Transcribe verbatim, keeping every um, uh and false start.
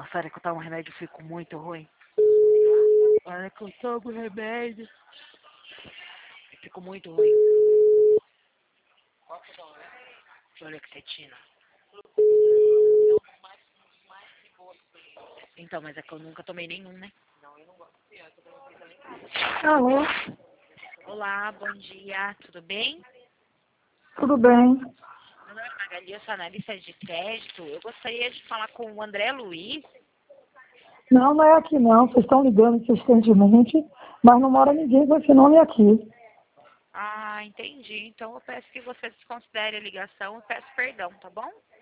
Nossa, a hora que eu tomo remédio eu fico muito ruim. A hora que eu tomo remédio eu fico muito ruim. Fluoxetina. Então, mas é que eu nunca tomei nenhum, né? Alô, Olá, bom dia, tudo bem? tudo bem? Meu nome é Magali, eu sou analista de crédito. Eu gostaria de falar com o André Luiz. Não, não é aqui não. Vocês estão ligando insistentemente, mas não mora ninguém com esse nome aqui. Ah, entendi. Então eu peço que você desconsidere a ligação e peço perdão, tá bom?